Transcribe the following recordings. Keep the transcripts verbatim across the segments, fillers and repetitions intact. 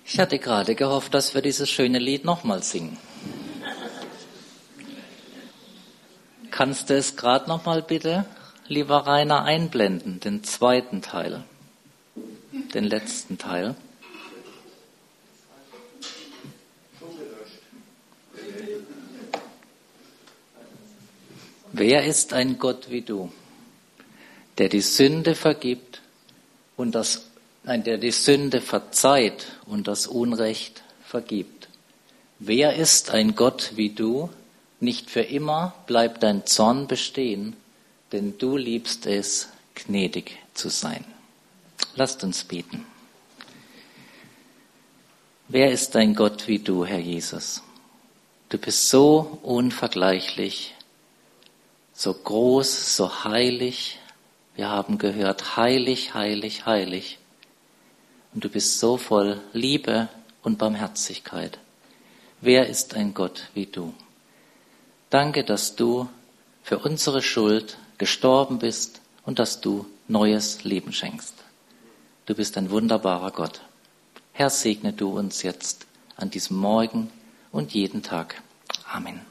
Ich hatte gerade gehofft, dass wir dieses schöne Lied nochmal singen. Kannst du es gerade nochmal bitte, lieber Rainer, einblenden, den zweiten Teil, den letzten Teil? Wer ist ein Gott wie du, der die Sünde vergibt und das, nein, der die Sünde verzeiht und das Unrecht vergibt? Wer ist ein Gott wie du? Nicht für immer bleibt dein Zorn bestehen, denn du liebst es, gnädig zu sein. Lasst uns beten. Wer ist ein Gott wie du, Herr Jesus? Du bist so unvergleichlich, so groß, so heilig. Wir haben gehört, heilig, heilig, heilig. Und du bist so voll Liebe und Barmherzigkeit. Wer ist ein Gott wie du? Danke, dass du für unsere Schuld gestorben bist und dass du neues Leben schenkst. Du bist ein wunderbarer Gott. Herr, segne du uns jetzt an diesem Morgen und jeden Tag. Amen.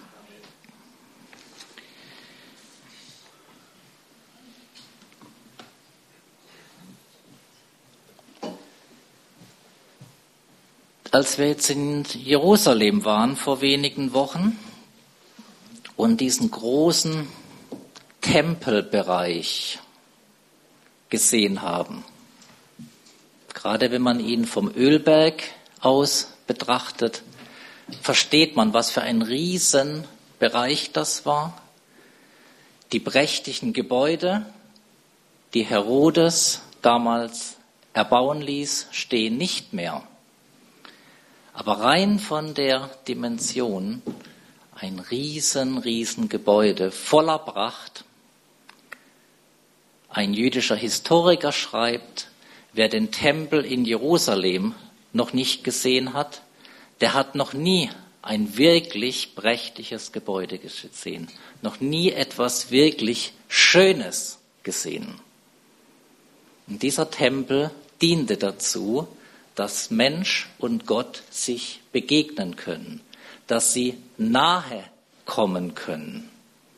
Als wir jetzt in Jerusalem waren vor wenigen Wochen und diesen großen Tempelbereich gesehen haben, gerade wenn man ihn vom Ölberg aus betrachtet, versteht man, was für ein Riesenbereich das war. Die prächtigen Gebäude, die Herodes damals erbauen ließ, stehen nicht mehr. Aber rein von der Dimension ein riesen, riesen Gebäude voller Pracht. Ein jüdischer Historiker schreibt, wer den Tempel in Jerusalem noch nicht gesehen hat, der hat noch nie ein wirklich prächtiges Gebäude gesehen, noch nie etwas wirklich Schönes gesehen. Und dieser Tempel diente dazu, dass Mensch und Gott sich begegnen können, dass sie nahe kommen können.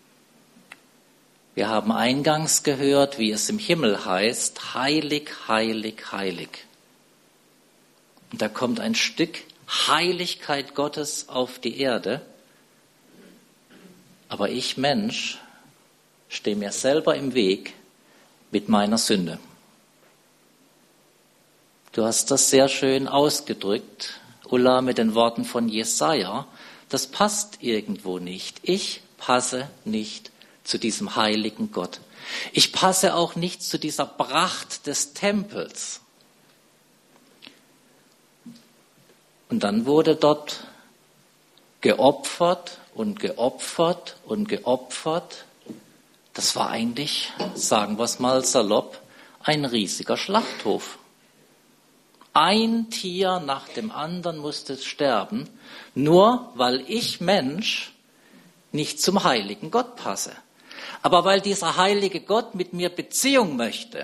Wir haben eingangs gehört, wie es im Himmel heißt, heilig, heilig, heilig. Und da kommt ein Stück Heiligkeit Gottes auf die Erde. Aber ich, Mensch, stehe mir selber im Weg mit meiner Sünde. Du hast das sehr schön ausgedrückt, Ulla, mit den Worten von Jesaja. Das passt irgendwo nicht. Ich passe nicht zu diesem heiligen Gott. Ich passe auch nicht zu dieser Pracht des Tempels. Und dann wurde dort geopfert und geopfert und geopfert. Das war eigentlich, sagen wir es mal salopp, ein riesiger Schlachthof. Ein Tier nach dem anderen musste sterben, nur weil ich, Mensch, nicht zum heiligen Gott passe. Aber weil dieser heilige Gott mit mir Beziehung möchte.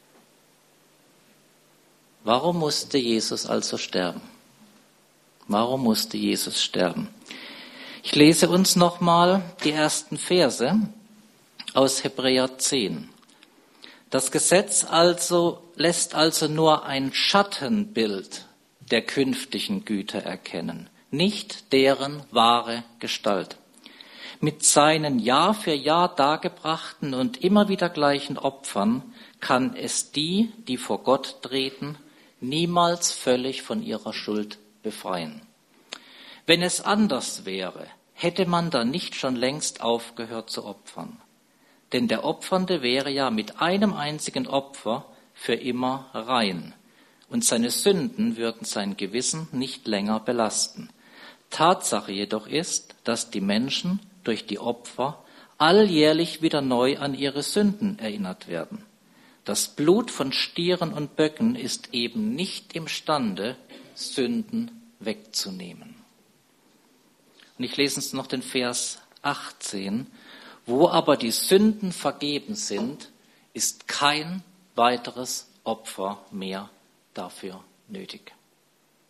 Warum musste Jesus also sterben? Warum musste Jesus sterben? Ich lese uns nochmal die ersten Verse aus Hebräer zehn. Das Gesetz also lässt also nur ein Schattenbild der künftigen Güter erkennen, nicht deren wahre Gestalt. Mit seinen Jahr für Jahr dargebrachten und immer wieder gleichen Opfern kann es die, die vor Gott treten, niemals völlig von ihrer Schuld befreien. Wenn es anders wäre, hätte man dann nicht schon längst aufgehört zu opfern. Denn der Opfernde wäre ja mit einem einzigen Opfer für immer rein. Und seine Sünden würden sein Gewissen nicht länger belasten. Tatsache jedoch ist, dass die Menschen durch die Opfer alljährlich wieder neu an ihre Sünden erinnert werden. Das Blut von Stieren und Böcken ist eben nicht imstande, Sünden wegzunehmen. Und ich lese uns noch den Vers achtzehn. Wo aber die Sünden vergeben sind, ist kein weiteres Opfer mehr dafür nötig.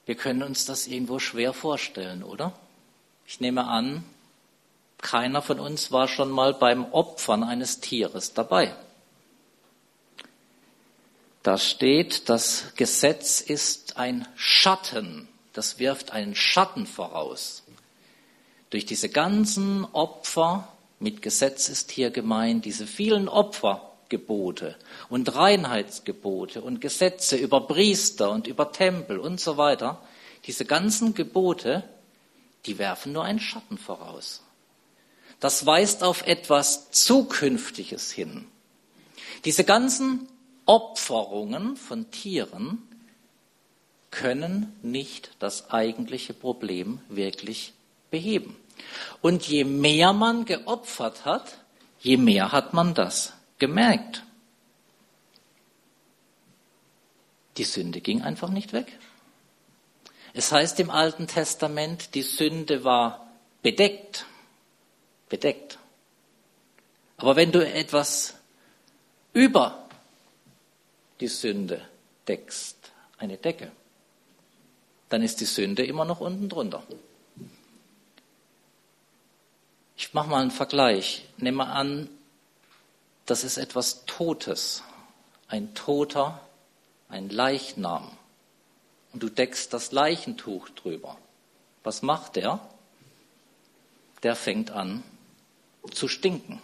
Wir können uns das irgendwo schwer vorstellen, oder? Ich nehme an, keiner von uns war schon mal beim Opfern eines Tieres dabei. Da steht, das Gesetz ist ein Schatten, das wirft einen Schatten voraus. Durch diese ganzen Opfer, mit Gesetz ist hier gemeint, diese vielen Opfergebote und Reinheitsgebote und Gesetze über Priester und über Tempel und so weiter, diese ganzen Gebote, die werfen nur einen Schatten voraus. Das weist auf etwas Zukünftiges hin. Diese ganzen Opferungen von Tieren können nicht das eigentliche Problem wirklich beheben. Und je mehr man geopfert hat, je mehr hat man das gemerkt. Die Sünde ging einfach nicht weg. Es heißt im Alten Testament, die Sünde war bedeckt. Bedeckt. Aber wenn du etwas über die Sünde deckst, eine Decke, dann ist die Sünde immer noch unten drunter. Ich mache mal einen Vergleich. Nehme an, das ist etwas Totes, ein Toter, ein Leichnam. Und du deckst das Leichentuch drüber. Was macht der? Der fängt an zu stinken.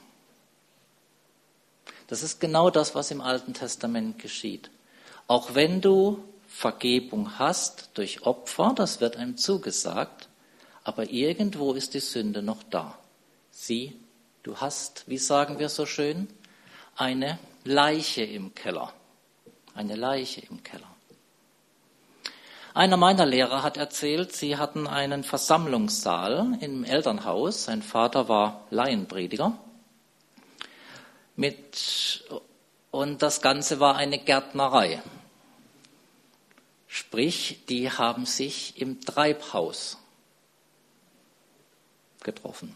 Das ist genau das, was im Alten Testament geschieht. Auch wenn du Vergebung hast durch Opfer, das wird einem zugesagt, aber irgendwo ist die Sünde noch da. Sieh, du hast, wie sagen wir so schön, eine Leiche im Keller. Eine Leiche im Keller. Einer meiner Lehrer hat erzählt, sie hatten einen Versammlungssaal im Elternhaus. Sein Vater war Laienprediger. Mit, und das Ganze war eine Gärtnerei. Sprich, die haben sich im Treibhaus getroffen.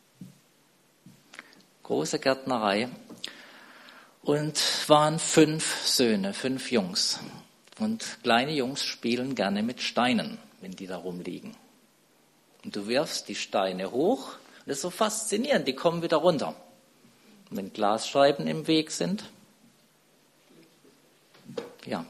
Große Gärtnerei. Und waren fünf Söhne, fünf Jungs. Und kleine Jungs spielen gerne mit Steinen, wenn die da rumliegen. Und du wirfst die Steine hoch. Und das ist so faszinierend, die kommen wieder runter. Und wenn Glasscheiben im Weg sind, ja,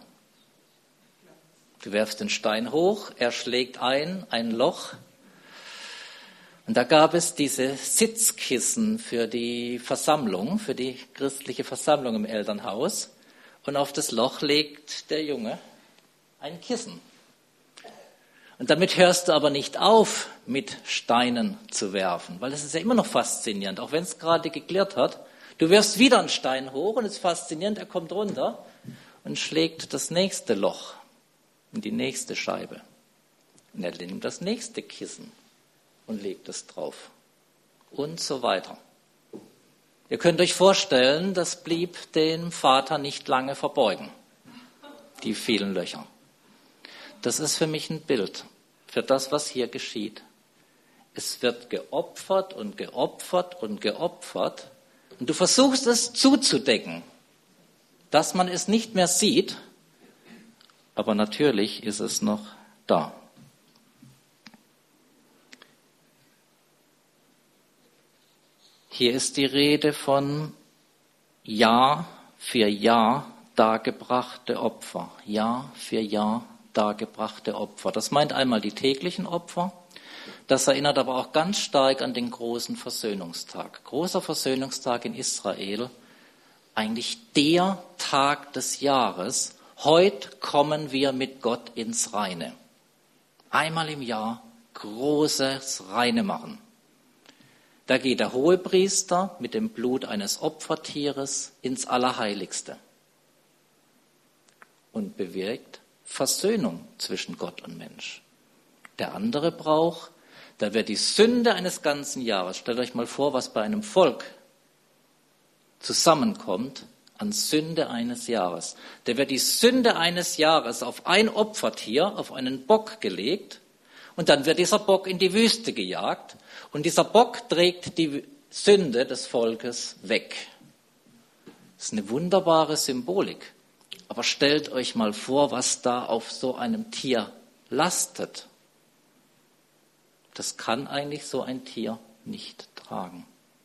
du wirfst den Stein hoch, er schlägt ein, ein Loch. Und da gab es diese Sitzkissen für die Versammlung, für die christliche Versammlung im Elternhaus. Und auf das Loch legt der Junge ein Kissen. Und damit hörst du aber nicht auf, mit Steinen zu werfen, weil es ist ja immer noch faszinierend, auch wenn es gerade geklirrt hat. Du wirfst wieder einen Stein hoch und es ist faszinierend, er kommt runter und schlägt das nächste Loch in die nächste Scheibe. Und er nimmt das nächste Kissen und legt es drauf. Und so weiter. Ihr könnt euch vorstellen, das blieb dem Vater nicht lange verborgen, die vielen Löcher. Das ist für mich ein Bild für das, was hier geschieht. Es wird geopfert und geopfert und geopfert und du versuchst es zuzudecken, dass man es nicht mehr sieht, aber natürlich ist es noch da. Hier ist die Rede von Jahr für Jahr dargebrachte Opfer. Jahr für Jahr dargebrachte Opfer. Das meint einmal die täglichen Opfer. Das erinnert aber auch ganz stark an den großen Versöhnungstag. Großer Versöhnungstag in Israel. Eigentlich der Tag des Jahres. Heute kommen wir mit Gott ins Reine. Einmal im Jahr großes Reine machen. Da geht der Hohepriester mit dem Blut eines Opfertieres ins Allerheiligste und bewirkt Versöhnung zwischen Gott und Mensch. Der andere Brauch, da wird die Sünde eines ganzen Jahres, stellt euch mal vor, was bei einem Volk zusammenkommt an Sünde eines Jahres. Da wird die Sünde eines Jahres auf ein Opfertier, auf einen Bock gelegt und dann wird dieser Bock in die Wüste gejagt. Und dieser Bock trägt die Sünde des Volkes weg. Das ist eine wunderbare Symbolik. Aber stellt euch mal vor, was da auf so einem Tier lastet, das kann eigentlich so ein Tier nicht tragen.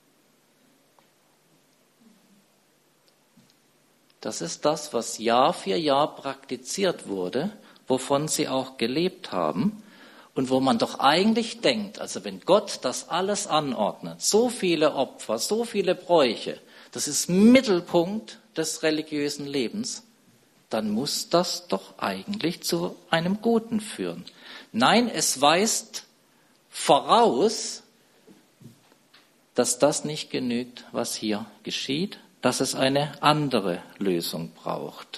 Das ist das, was Jahr für Jahr praktiziert wurde, wovon sie auch gelebt haben und wo man doch eigentlich denkt, also wenn Gott das alles anordnet, so viele Opfer, so viele Bräuche, das ist Mittelpunkt des religiösen Lebens, dann muss das doch eigentlich zu einem Guten führen. Nein, es weist voraus, dass das nicht genügt, was hier geschieht, dass es eine andere Lösung braucht.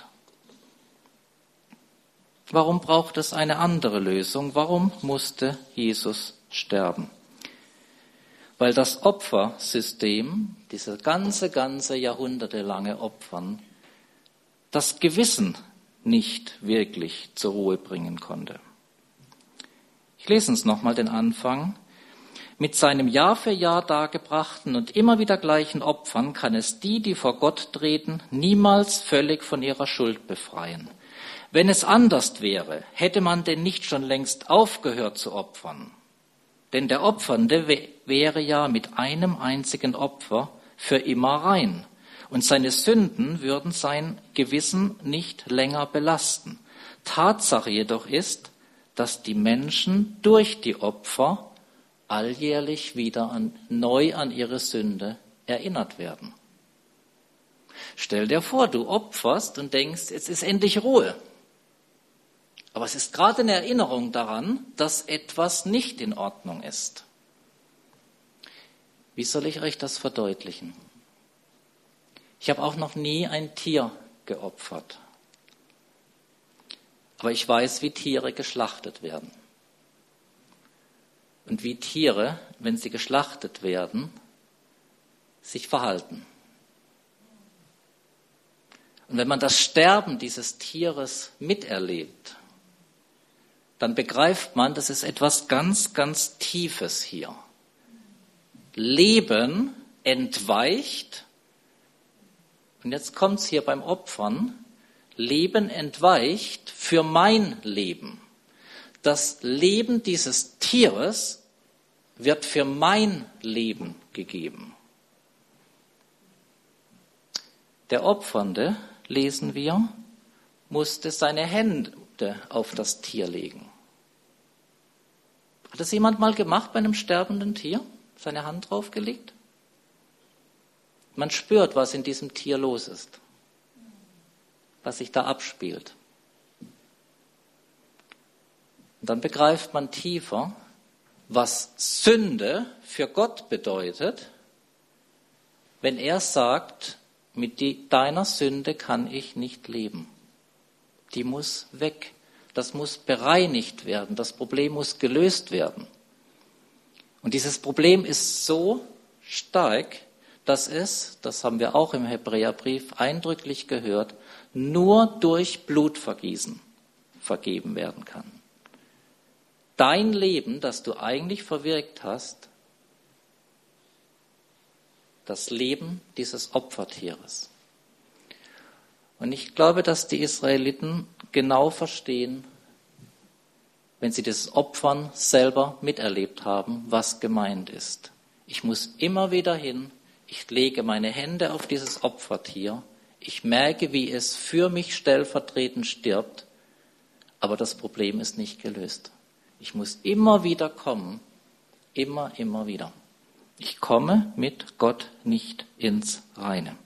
Warum braucht es eine andere Lösung? Warum musste Jesus sterben? Weil das Opfersystem, diese ganze, ganze jahrhundertelange Opfern, das Gewissen nicht wirklich zur Ruhe bringen konnte. Ich lese uns nochmal den Anfang. Mit seinem Jahr für Jahr dargebrachten und immer wieder gleichen Opfern kann es die, die vor Gott treten, niemals völlig von ihrer Schuld befreien. Wenn es anders wäre, hätte man denn nicht schon längst aufgehört zu opfern? Denn der Opfernde wäre ja mit einem einzigen Opfer für immer rein. Und seine Sünden würden sein Gewissen nicht länger belasten. Tatsache jedoch ist, dass die Menschen durch die Opfer alljährlich wieder an, neu an ihre Sünde erinnert werden. Stell dir vor, du opferst und denkst, jetzt ist endlich Ruhe. Aber es ist gerade eine Erinnerung daran, dass etwas nicht in Ordnung ist. Wie soll ich euch das verdeutlichen? Ich habe auch noch nie ein Tier geopfert. Aber ich weiß, wie Tiere geschlachtet werden. Und wie Tiere, wenn sie geschlachtet werden, sich verhalten. Und wenn man das Sterben dieses Tieres miterlebt, dann begreift man, das ist etwas ganz, ganz Tiefes hier. Leben entweicht, und jetzt kommt es hier beim Opfern, Leben entweicht für mein Leben. Das Leben dieses Tieres wird für mein Leben gegeben. Der Opfernde, lesen wir, musste seine Hände auf das Tier legen. Hat das jemand mal gemacht bei einem sterbenden Tier? Seine Hand draufgelegt? Man spürt, was in diesem Tier los ist, was sich da abspielt. Und dann begreift man tiefer, was Sünde für Gott bedeutet, wenn er sagt, mit die, deiner Sünde kann ich nicht leben. Die muss weg. Das muss bereinigt werden. Das Problem muss gelöst werden. Und dieses Problem ist so stark, dass es, das haben wir auch im Hebräerbrief eindrücklich gehört, nur durch Blutvergießen vergeben werden kann. Dein Leben, das du eigentlich verwirkt hast, das Leben dieses Opfertieres. Und ich glaube, dass die Israeliten genau verstehen, wenn sie das Opfern selber miterlebt haben, was gemeint ist. Ich muss immer wieder hin, ich lege meine Hände auf dieses Opfertier, ich merke, wie es für mich stellvertretend stirbt, aber das Problem ist nicht gelöst. Ich muss immer wieder kommen, immer, immer wieder. Ich komme mit Gott nicht ins Reine.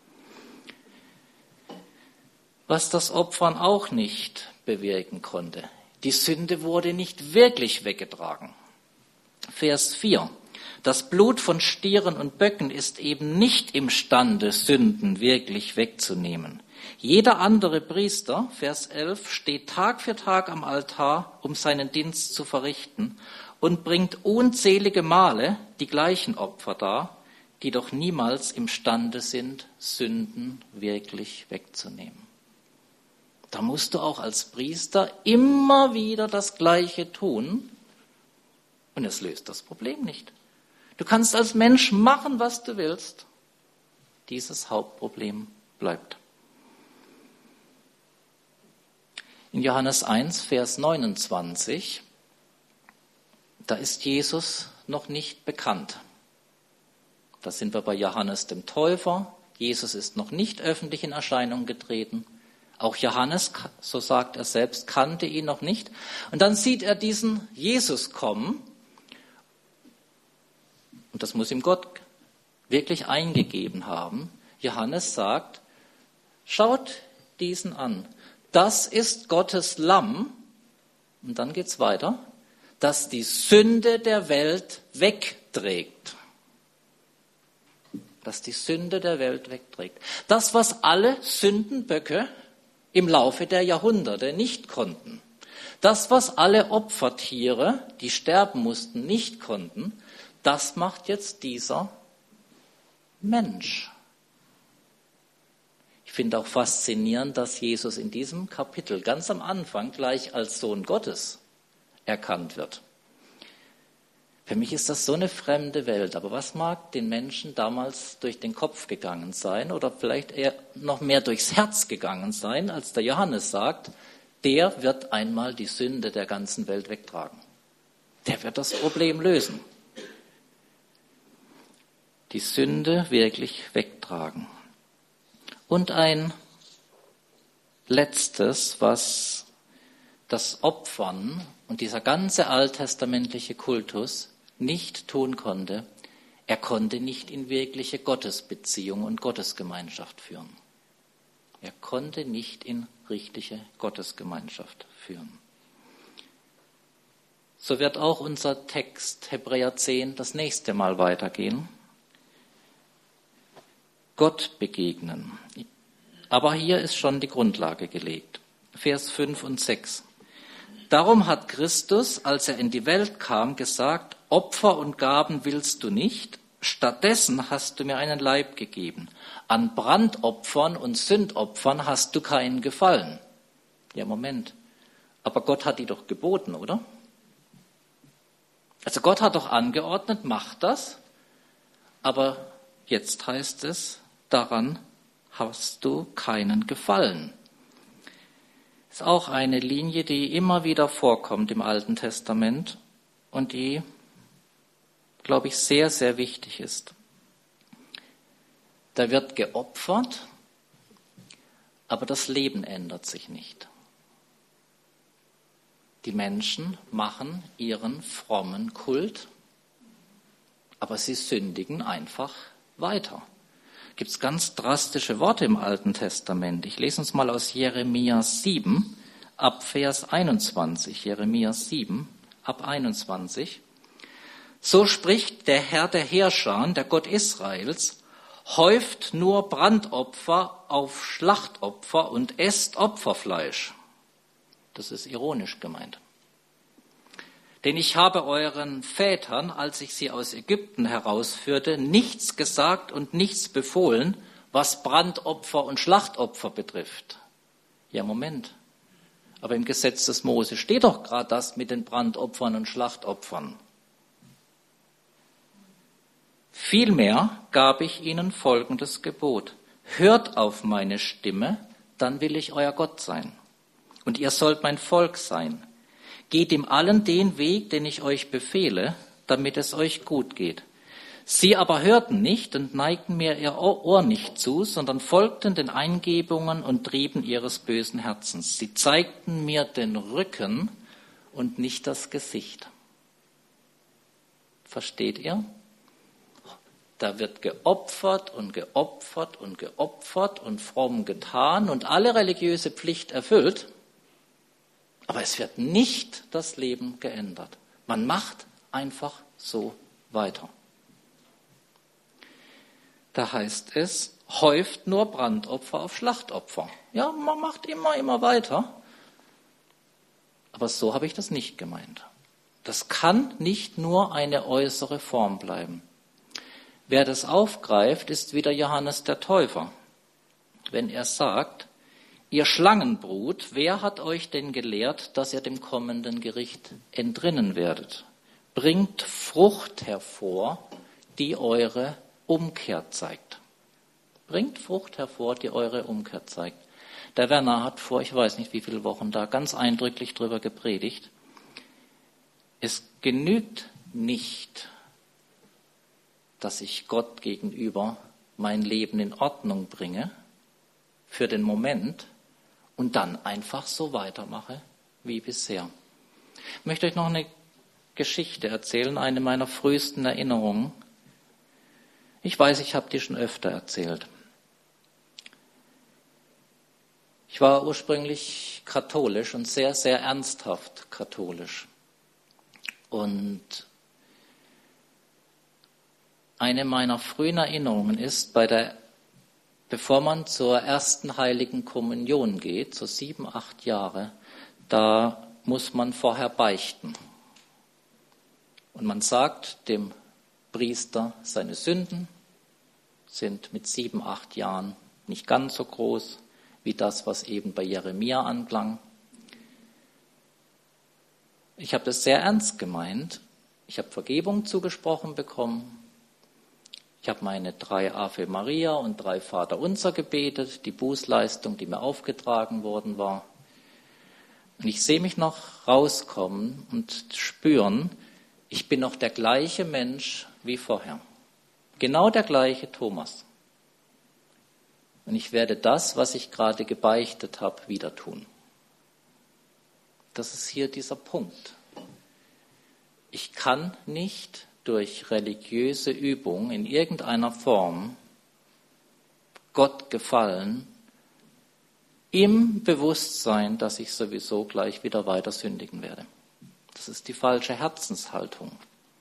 Was das Opfern auch nicht bewirken konnte. Die Sünde wurde nicht wirklich weggetragen. Vers vier. Das Blut von Stieren und Böcken ist eben nicht imstande, Sünden wirklich wegzunehmen. Jeder andere Priester, Vers elf, steht Tag für Tag am Altar, um seinen Dienst zu verrichten und bringt unzählige Male die gleichen Opfer dar, die doch niemals imstande sind, Sünden wirklich wegzunehmen. Da musst du auch als Priester immer wieder das Gleiche tun und es löst das Problem nicht. Du kannst als Mensch machen, was du willst. Dieses Hauptproblem bleibt. In Johannes eins, Vers neunundzwanzig, da ist Jesus noch nicht bekannt. Da sind wir bei Johannes dem Täufer. Jesus ist noch nicht öffentlich in Erscheinung getreten. Auch Johannes, so sagt er selbst, kannte ihn noch nicht. Und dann sieht er diesen Jesus kommen. Und das muss ihm Gott wirklich eingegeben haben. Johannes sagt, schaut diesen an. Das ist Gottes Lamm. Und dann geht's weiter. Das die Sünde der Welt wegträgt. Das die Sünde der Welt wegträgt. Das, was alle Sündenböcke im Laufe der Jahrhunderte nicht konnten. Das, was alle Opfertiere, die sterben mussten, nicht konnten, das macht jetzt dieser Mensch. Ich finde auch faszinierend, dass Jesus in diesem Kapitel ganz am Anfang gleich als Sohn Gottes erkannt wird. Für mich ist das so eine fremde Welt, aber was mag den Menschen damals durch den Kopf gegangen sein oder vielleicht eher noch mehr durchs Herz gegangen sein, als der Johannes sagt, der wird einmal die Sünde der ganzen Welt wegtragen. Der wird das Problem lösen. Die Sünde wirklich wegtragen. Und ein letztes, was das Opfern und dieser ganze alttestamentliche Kultus nicht tun konnte, er konnte nicht in wirkliche Gottesbeziehung und Gottesgemeinschaft führen. Er konnte nicht in richtige Gottesgemeinschaft führen. So wird auch unser Text Hebräer zehn das nächste Mal weitergehen. Gott begegnen. Aber hier ist schon die Grundlage gelegt. Vers fünf und sechs. Darum hat Christus, als er in die Welt kam, gesagt, Opfer und Gaben willst du nicht, stattdessen hast du mir einen Leib gegeben. An Brandopfern und Sündopfern hast du keinen Gefallen. Ja, Moment. Aber Gott hat die doch geboten, oder? Also Gott hat doch angeordnet, macht das. Aber jetzt heißt es, daran hast du keinen Gefallen. Das ist auch eine Linie, die immer wieder vorkommt im Alten Testament und die, glaube ich, sehr, sehr wichtig ist. Da wird geopfert, aber das Leben ändert sich nicht. Die Menschen machen ihren frommen Kult, aber sie sündigen einfach weiter. Gibt es ganz drastische Worte im Alten Testament. Ich lese uns mal aus Jeremia sieben, ab Vers einundzwanzig. Jeremia sieben, ab einundzwanzig. So spricht der Herr der Heerschar, der Gott Israels, häuft nur Brandopfer auf Schlachtopfer und esst Opferfleisch. Das ist ironisch gemeint. Denn ich habe euren Vätern, als ich sie aus Ägypten herausführte, nichts gesagt und nichts befohlen, was Brandopfer und Schlachtopfer betrifft. Ja, Moment. Aber im Gesetz des Mose steht doch gerade das mit den Brandopfern und Schlachtopfern. Vielmehr gab ich ihnen folgendes Gebot. Hört auf meine Stimme, dann will ich euer Gott sein. Und ihr sollt mein Volk sein. Geht ihm allen den Weg, den ich euch befehle, damit es euch gut geht. Sie aber hörten nicht und neigten mir ihr Ohr nicht zu, sondern folgten den Eingebungen und Trieben ihres bösen Herzens. Sie zeigten mir den Rücken und nicht das Gesicht. Versteht ihr? Da wird geopfert und geopfert und geopfert und fromm getan und alle religiöse Pflicht erfüllt. Aber es wird nicht das Leben geändert. Man macht einfach so weiter. Da heißt es, häuft nur Brandopfer auf Schlachtopfer. Ja, man macht immer, immer weiter. Aber so habe ich das nicht gemeint. Das kann nicht nur eine äußere Form bleiben. Wer das aufgreift, ist wieder Johannes der Täufer. Wenn er sagt, ihr Schlangenbrut, wer hat euch denn gelehrt, dass ihr dem kommenden Gericht entrinnen werdet? Bringt Frucht hervor, die eure Umkehr zeigt. Bringt Frucht hervor, die eure Umkehr zeigt. Der Werner hat vor, ich weiß nicht wie viele Wochen da, ganz eindrücklich drüber gepredigt. Es genügt nicht, dass ich Gott gegenüber mein Leben in Ordnung bringe für den Moment und dann einfach so weitermache wie bisher. Ich möchte euch noch eine Geschichte erzählen, eine meiner frühesten Erinnerungen. Ich weiß, ich habe die schon öfter erzählt. Ich war ursprünglich katholisch und sehr, sehr ernsthaft katholisch. Und eine meiner frühen Erinnerungen ist, bei der, bevor man zur ersten Heiligen Kommunion geht, so sieben, acht Jahre, da muss man vorher beichten. Und man sagt dem Priester, seine Sünden sind mit sieben, acht Jahren nicht ganz so groß wie das, was eben bei Jeremia anklang. Ich habe das sehr ernst gemeint. Ich habe Vergebung zugesprochen bekommen. Ich habe meine drei Ave Maria und drei Vaterunser gebetet, die Bußleistung, die mir aufgetragen worden war. Und ich sehe mich noch rauskommen und spüren, ich bin noch der gleiche Mensch wie vorher. Genau der gleiche Thomas. Und ich werde das, was ich gerade gebeichtet habe, wieder tun. Das ist hier dieser Punkt. Ich kann nicht durch religiöse Übung in irgendeiner Form Gott gefallen, im Bewusstsein, dass ich sowieso gleich wieder weiter sündigen werde. Das ist die falsche Herzenshaltung.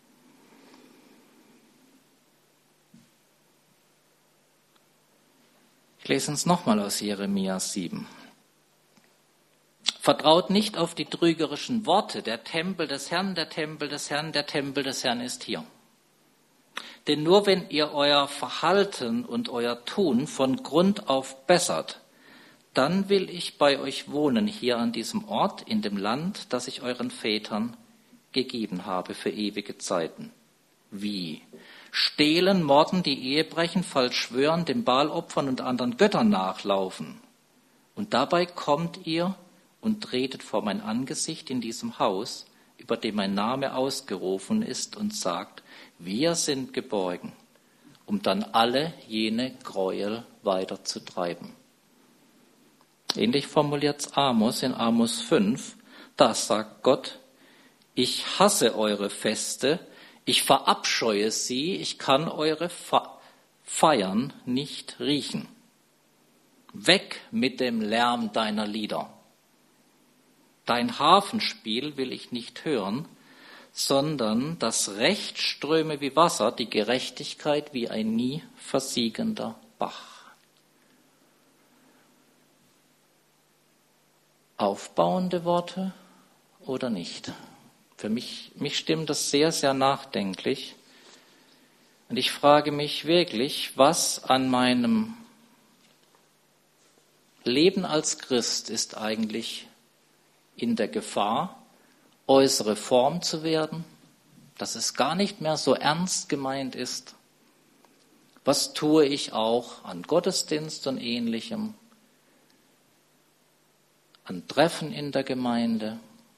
Ich lese uns nochmal aus Jeremia sieben. Vertraut nicht auf die trügerischen Worte, der Tempel des Herrn, der Tempel des Herrn, der Tempel des Herrn ist hier. Denn nur wenn ihr euer Verhalten und euer Tun von Grund auf bessert, dann will ich bei euch wohnen, hier an diesem Ort, in dem Land, das ich euren Vätern gegeben habe für ewige Zeiten. Wie? Stehlen, morden, die Ehe brechen, falsch schwören, dem Baal opfern und anderen Göttern nachlaufen. Und dabei kommt ihr und tretet vor mein Angesicht in diesem Haus, über dem mein Name ausgerufen ist, und sagt, wir sind geborgen, um dann alle jene Gräuel weiterzutreiben. Ähnlich formuliert Amos in Amos fünf, da sagt Gott, ich hasse eure Feste, ich verabscheue sie, ich kann eure Feiern nicht riechen. Weg mit dem Lärm deiner Lieder. Dein Hafenspiel will ich nicht hören, sondern das Recht ströme wie Wasser, die Gerechtigkeit wie ein nie versiegender Bach. Aufbauende Worte oder nicht? Für mich, mich stimmt das sehr, sehr nachdenklich. Und ich frage mich wirklich, was an meinem Leben als Christ ist eigentlich in der Gefahr, äußere Form zu werden, dass es gar nicht mehr so ernst gemeint ist. Was tue ich auch an Gottesdienst und Ähnlichem, an Treffen in der Gemeinde,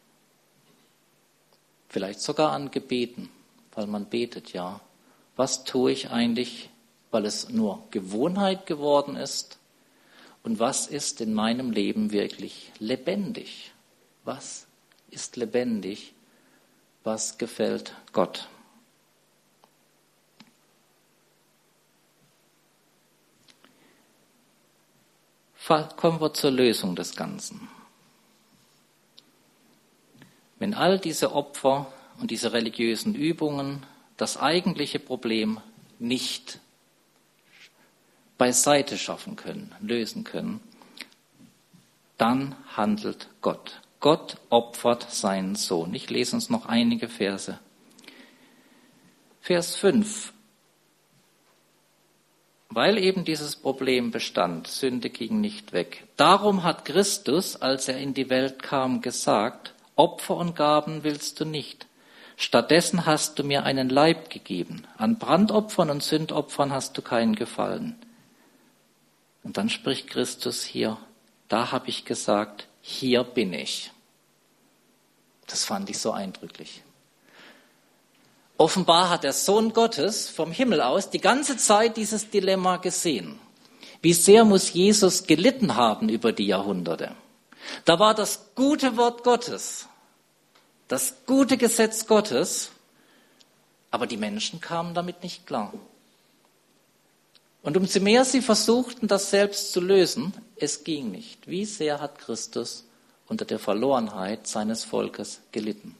vielleicht sogar an Gebeten, weil man betet, ja. Was tue ich eigentlich, weil es nur Gewohnheit geworden ist? Und was ist in meinem Leben wirklich lebendig? Was ist lebendig? Was gefällt Gott? Kommen wir zur Lösung des Ganzen. Wenn all diese Opfer und diese religiösen Übungen das eigentliche Problem nicht beiseite schaffen können, lösen können, dann handelt Gott. Gott opfert seinen Sohn. Ich lese uns noch einige Verse. Vers fünf. Weil eben dieses Problem bestand, Sünde ging nicht weg. Darum hat Christus, als er in die Welt kam, gesagt, Opfer und Gaben willst du nicht. Stattdessen hast du mir einen Leib gegeben. An Brandopfern und Sündopfern hast du keinen Gefallen. Und dann spricht Christus hier, da habe ich gesagt, hier bin ich. Das fand ich so eindrücklich. Offenbar hat der Sohn Gottes vom Himmel aus die ganze Zeit dieses Dilemma gesehen. Wie sehr muss Jesus gelitten haben über die Jahrhunderte? Da war das gute Wort Gottes, das gute Gesetz Gottes, aber die Menschen kamen damit nicht klar. Und umso mehr sie versuchten, das selbst zu lösen, es ging nicht. Wie sehr hat Christus unter der Verlorenheit seines Volkes gelitten?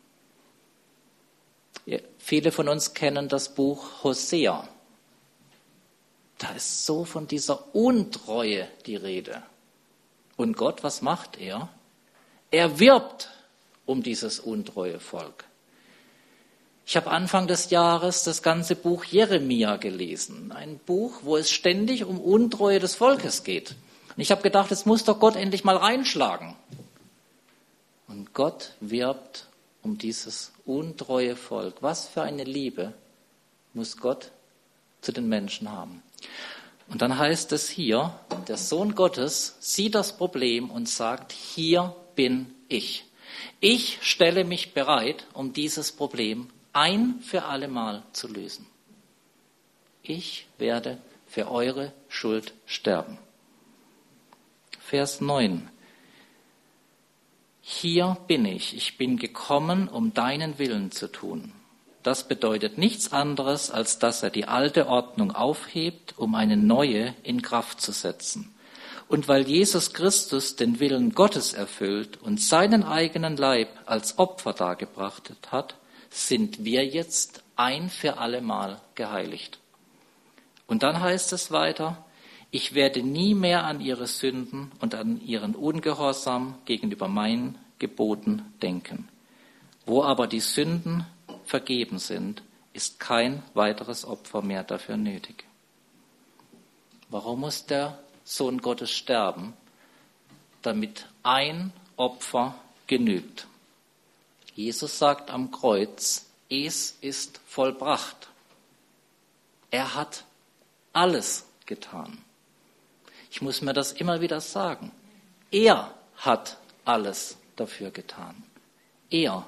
Ja, viele von uns kennen das Buch Hosea. Da ist so von dieser Untreue die Rede. Und Gott, was macht er? Er wirbt um dieses untreue Volk. Ich habe Anfang des Jahres das ganze Buch Jeremia gelesen. Ein Buch, wo es ständig um Untreue des Volkes geht. Und ich habe gedacht, jetzt muss doch Gott endlich mal reinschlagen. Und Gott wirbt um dieses untreue Volk. Was für eine Liebe muss Gott zu den Menschen haben. Und dann heißt es hier, der Sohn Gottes sieht das Problem und sagt, hier bin ich. Ich stelle mich bereit, um dieses Problem ein für allemal zu lösen. Ich werde für eure Schuld sterben. Vers neun. Hier bin ich. Ich bin gekommen, um deinen Willen zu tun. Das bedeutet nichts anderes, als dass er die alte Ordnung aufhebt, um eine neue in Kraft zu setzen. Und weil Jesus Christus den Willen Gottes erfüllt und seinen eigenen Leib als Opfer dargebracht hat, sind wir jetzt ein für allemal geheiligt. Und dann heißt es weiter, ich werde nie mehr an ihre Sünden und an ihren Ungehorsam gegenüber meinen Geboten denken. Wo aber die Sünden vergeben sind, ist kein weiteres Opfer mehr dafür nötig. Warum muss der Sohn Gottes sterben? Damit ein Opfer genügt. Jesus sagt am Kreuz, es ist vollbracht. Er hat alles getan. Ich muss mir das immer wieder sagen. Er hat alles dafür getan. Er.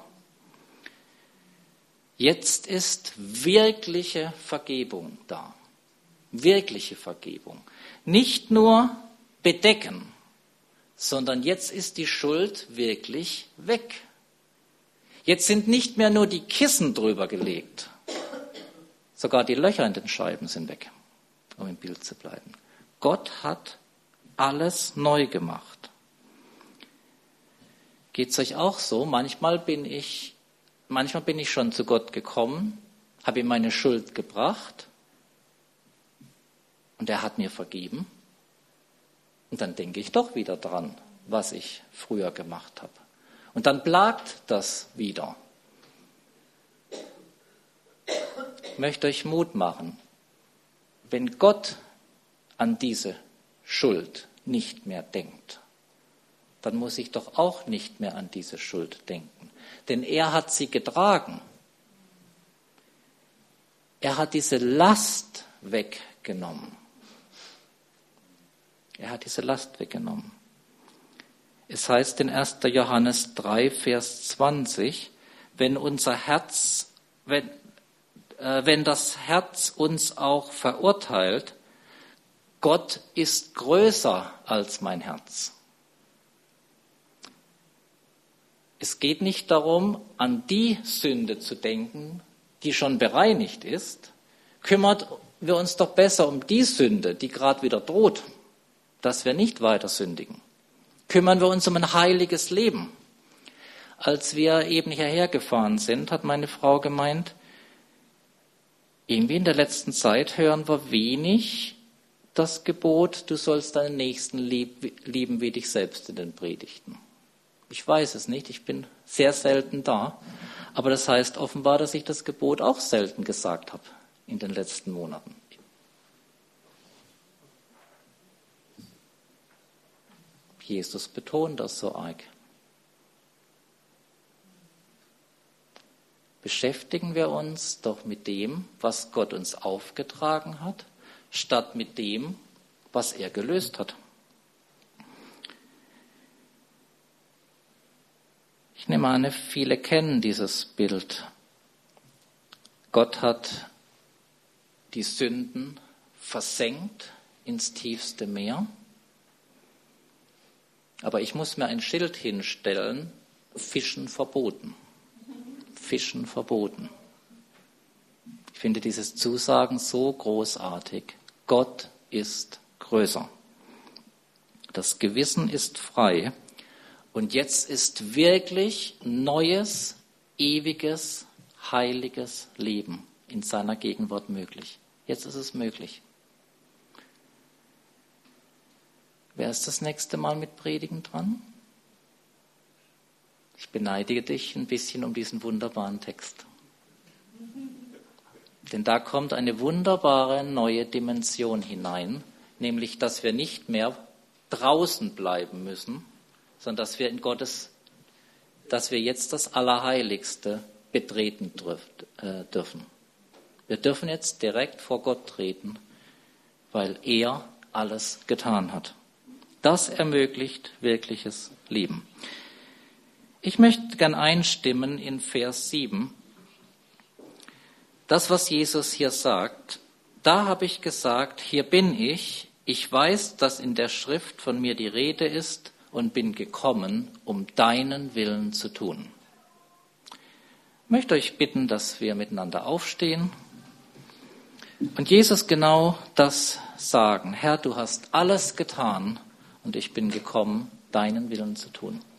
Jetzt ist wirkliche Vergebung da. Wirkliche Vergebung. Nicht nur bedecken, sondern jetzt ist die Schuld wirklich weg. Jetzt sind nicht mehr nur die Kissen drüber gelegt. Sogar die Löcher in den Scheiben sind weg, um im Bild zu bleiben. Gott hat alles neu gemacht. Geht es euch auch so? Manchmal bin ich, manchmal bin ich schon zu Gott gekommen, habe ihm meine Schuld gebracht und er hat mir vergeben. Und dann denke ich doch wieder dran, was ich früher gemacht habe. Und dann plagt das wieder. Ich möchte euch Mut machen, wenn Gott an diese Schuld nicht mehr denkt, dann muss ich doch auch nicht mehr an diese Schuld denken. Denn er hat sie getragen. Er hat diese Last weggenommen. Er hat diese Last weggenommen. Es heißt in erster Johannes drei, Vers zwanzig, wenn unser Herz, wenn, äh, wenn das Herz uns auch verurteilt, Gott ist größer als mein Herz. Es geht nicht darum, an die Sünde zu denken, die schon bereinigt ist. Kümmert wir uns doch besser um die Sünde, die gerade wieder droht, dass wir nicht weiter sündigen. Kümmern wir uns um ein heiliges Leben. Als wir eben hierher gefahren sind, hat meine Frau gemeint, irgendwie in der letzten Zeit hören wir wenig das Gebot, du sollst deinen Nächsten lieb, lieben wie dich selbst in den Predigten. Ich weiß es nicht, ich bin sehr selten da, aber das heißt offenbar, dass ich das Gebot auch selten gesagt habe in den letzten Monaten. Jesus betont das so arg. Beschäftigen wir uns doch mit dem, was Gott uns aufgetragen hat, statt mit dem, was er gelöst hat. Ich nehme an, viele kennen dieses Bild. Gott hat die Sünden versenkt ins tiefste Meer. Aber ich muss mir ein Schild hinstellen, Fischen verboten. Fischen verboten. Ich finde dieses Zusagen so großartig. Gott ist größer. Das Gewissen ist frei. Und jetzt ist wirklich neues, ewiges, heiliges Leben in seiner Gegenwart möglich. Jetzt ist es möglich. Wer ist das nächste Mal mit Predigen dran? Ich beneide dich ein bisschen um diesen wunderbaren Text. Denn da kommt eine wunderbare neue Dimension hinein, nämlich, dass wir nicht mehr draußen bleiben müssen, sondern dass wir in Gottes, dass wir jetzt das Allerheiligste betreten dürfen. Wir dürfen jetzt direkt vor Gott treten, weil er alles getan hat. Das ermöglicht wirkliches Leben. Ich möchte gern einstimmen in Vers sieben. Das, was Jesus hier sagt, da habe ich gesagt, hier bin ich, ich weiß, dass in der Schrift von mir die Rede ist und bin gekommen, um deinen Willen zu tun. Ich möchte euch bitten, dass wir miteinander aufstehen und Jesus genau das sagen. Herr, du hast alles getan und ich bin gekommen, deinen Willen zu tun.